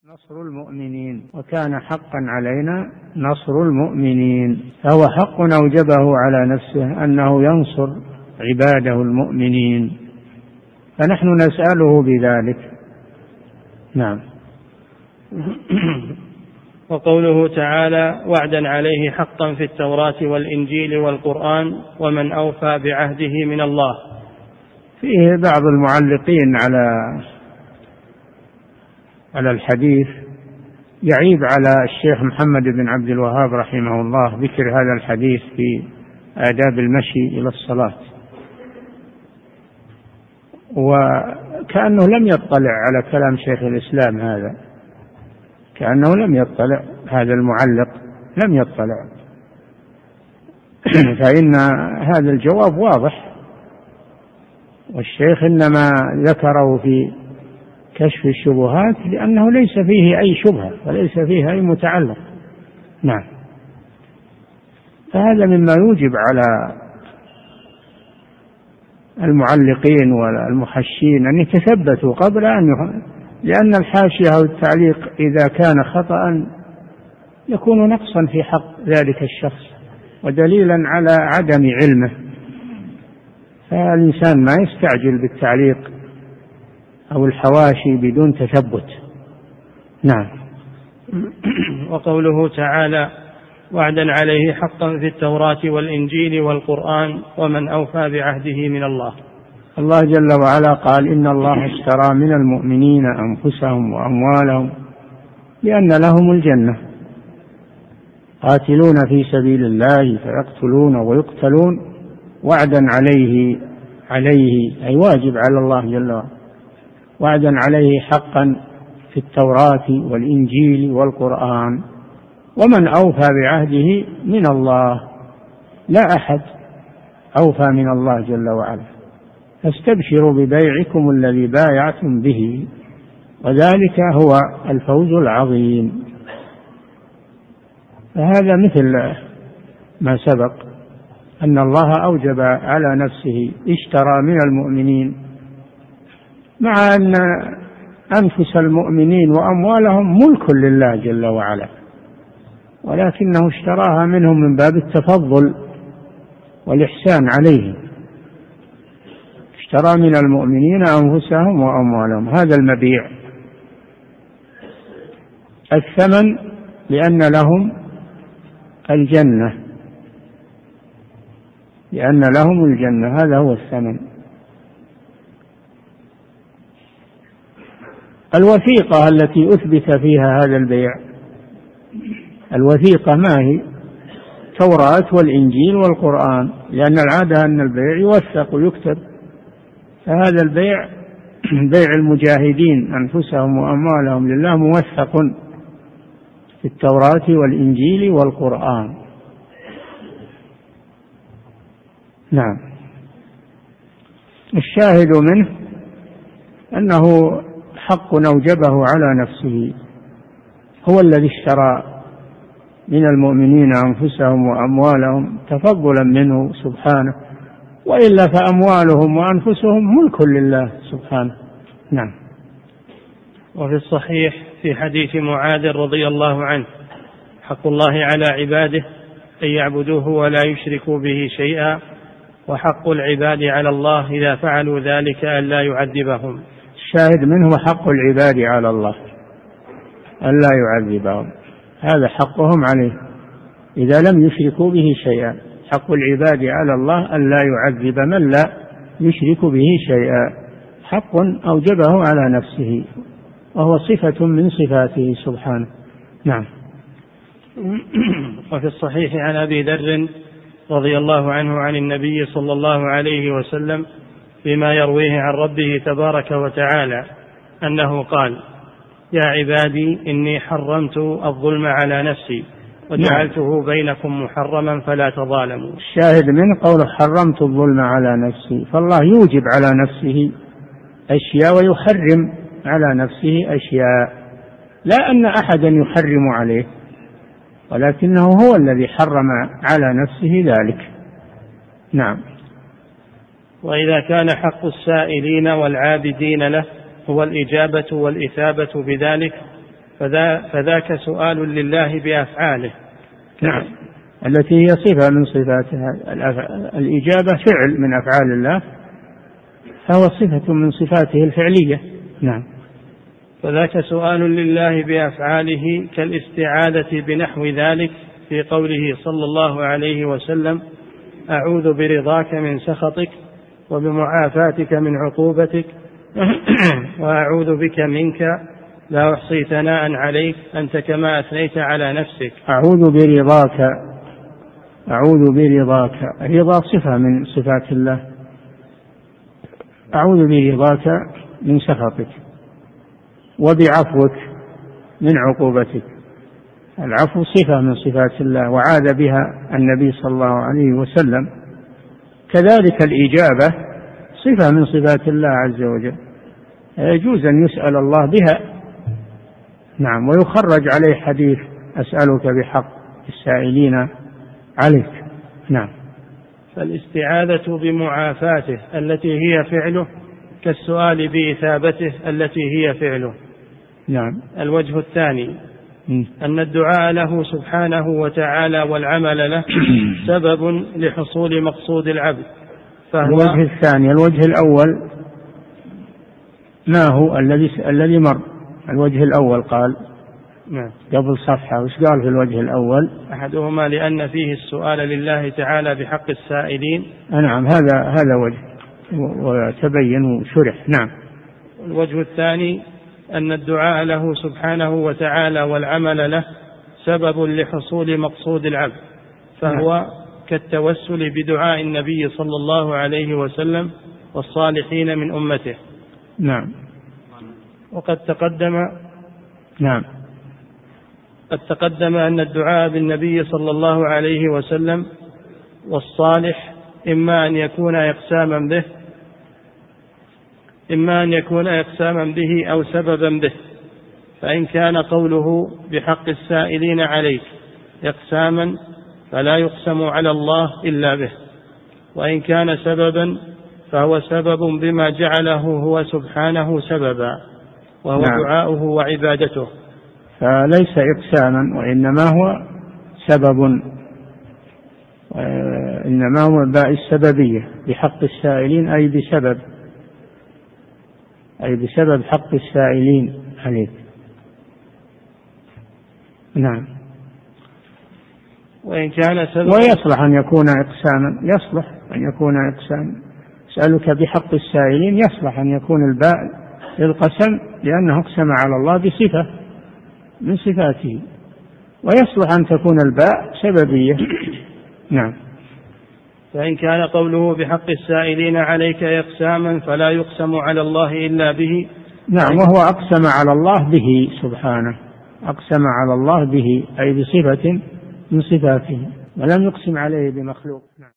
نصر المؤمنين، وكان حقا علينا نصر المؤمنين، فهو حق أوجبه على نفسه أنه ينصر عباده المؤمنين، فنحن نسأله بذلك. نعم. وقوله تعالى: وعدا عليه حقا في التوراة والإنجيل والقرآن ومن أوفى بعهده من الله. فيه بعض المعلقين على الحديث يعيب على الشيخ محمد بن عبد الوهاب رحمه الله ذكر هذا الحديث في آداب المشي إلى الصلاة، وكأنه لم يطلع على كلام شيخ الإسلام هذا، كأنه لم يطلع، هذا المعلق لم يطلع. فإن هذا الجواب واضح، والشيخ إنما ذكره في كشف الشبهات لأنه ليس فيه أي شبهة وليس فيه أي متعلق. نعم. فهذا مما يوجب على المعلقين والمحشين أن يتثبتوا قبل لأن الحاشية والتعليق إذا كان خطأ يكون نقصا في حق ذلك الشخص ودليلا على عدم علمه، فالإنسان ما يستعجل بالتعليق أو الحواشي بدون تثبت. نعم. وقوله تعالى: وعدا عليه حقا في التوراة والإنجيل والقرآن ومن أوفى بعهده من الله. الله جل وعلا قال: إن الله اشترى من المؤمنين أنفسهم وأموالهم بأن لهم الجنة قاتلون في سبيل الله فيقتلون ويقتلون وعدا عليه أي واجب على الله جل وعلا، وعدا عليه حقا في التوراة والإنجيل والقرآن ومن أوفى بعهده من الله. لا أحد أوفى من الله جل وعلا، فاستبشروا ببيعكم الذي بايعتم به وذلك هو الفوز العظيم. فهذا مثل ما سبق أن الله أوجب على نفسه اشترى من المؤمنين، مع أن أنفس المؤمنين وأموالهم ملك لله جل وعلا، ولكنه اشتراها منهم من باب التفضل والإحسان عليهم. اشترى من المؤمنين أنفسهم وأموالهم، هذا المبيع. الثمن لأن لهم الجنة، لأن لهم الجنة، هذا هو الثمن. الوثيقة التي أثبت فيها هذا البيع، الوثيقة ما هي؟ التوراة والإنجيل والقرآن، لأن العادة أن البيع يوثق ويكتب، فهذا البيع بيع المجاهدين أنفسهم وأموالهم لله موثق في التوراة والإنجيل والقرآن. نعم. الشاهد منه أنه حق أوجبه على نفسه، هو الذي اشترى من المؤمنين أنفسهم وأموالهم تفضلا منه سبحانه، وإلا فأموالهم وأنفسهم ملك لله سبحانه. نعم. وفي الصحيح في حديث معاذ رضي الله عنه: حق الله على عباده أن يعبدوه ولا يشركوا به شيئا، وحق العباد على الله إذا فعلوا ذلك أن لا يعذبهم. الشاهد منه حق العباد على الله أن لا يعذبهم، هذا حقهم عليه إذا لم يشركوا به شيئا. حق العباد على الله أن لا يعذب من لا يشرك به شيئا، حق أوجبه على نفسه، وهو صفة من صفاته سبحانه. نعم. وفي الصحيح عن أبي ذر رضي الله عنه عن النبي صلى الله عليه وسلم بما يرويه عن ربه تبارك وتعالى أنه قال: يا عبادي إني حرمت الظلم على نفسي وجعلته بينكم محرما فلا تظالموا. الشاهد من قوله حرمت الظلم على نفسي، فالله يوجب على نفسه أشياء ويحرم على نفسه أشياء، لا أن أحدا يحرم عليه، ولكنه هو الذي حرم على نفسه ذلك. نعم. وإذا كان حق السائلين والعابدين له هو الإجابة والإثابة بذلك، فذاك سؤال لله بأفعاله. نعم، التي هي صفة من صفاتها. الإجابة فعل من أفعال الله، فهو صفة من صفاته الفعلية. نعم. فذاك سؤال لله بأفعاله كالاستعاذة بنحو ذلك في قوله صلى الله عليه وسلم: أعوذ برضاك من سخطك وبمعافاتك من عقوبتك وأعوذ بك منك لا أحصي ثناء عليك أنت كما أثنيت على نفسك. أعوذ برضاك، رضا صفة من صفات الله. أعوذ برضاك من سخطك وبعفوك من عقوبتك. العفو صفة من صفات الله وعاذ بها النبي صلى الله عليه وسلم. كذلك الإجابة صفة من صفات الله عز وجل، يجوز أن يسأل الله بها. نعم، ويخرج عليه حديث: أسألك بحق السائلين عليك. نعم. فالاستعاذة بمعافاته التي هي فعله كالسؤال بإثابته التي هي فعله. نعم. الوجه الثاني أن الدعاء له سبحانه وتعالى والعمل له سبب لحصول مقصود العبد. الوجه الثاني. الوجه الأول ما هو الذي مر؟ الوجه الأول قال نعم قبل صفحة، وش قال في الوجه الأول؟ أحدهما لأن فيه السؤال لله تعالى بحق السائلين. نعم، هذا وجه وتبين وشرح. نعم. الوجه الثاني أن الدعاء له سبحانه وتعالى والعمل له سبب لحصول مقصود العبد، فهو كالتوسل بدعاء النبي صلى الله عليه وسلم والصالحين من أمته. نعم. وقد تقدم نعم قد تقدم أن الدعاء بالنبي صلى الله عليه وسلم والصالح إما أن يكون إقساما به أو سببا به. فإن كان قوله بحق السائلين عليك إقساما فلا يقسم على الله إلا به، وإن كان سببا فهو سبب بما جعله هو سبحانه سببا، وهو دعاؤه وعبادته. فليس إقساما وإنما هو سبب، إنما هو باء السببية بحق السائلين أي بسبب حق السائلين عليك. نعم. وإن كان سبب ويصلح أن يكون إقساما، يصلح أن يكون إقساما. أسألك بحق السائلين يصلح أن يكون الباء للقسم لأنه اقسم على الله بصفة من صفاته، ويصلح أن تكون الباء سببية. نعم. فإن كان قوله بحق السائلين عليك إقساما فلا يقسم على الله إلا به. نعم، وهو أقسم على الله به سبحانه، أقسم على الله به أي بصفة من صفاته، ولم يقسم عليه بمخلوق.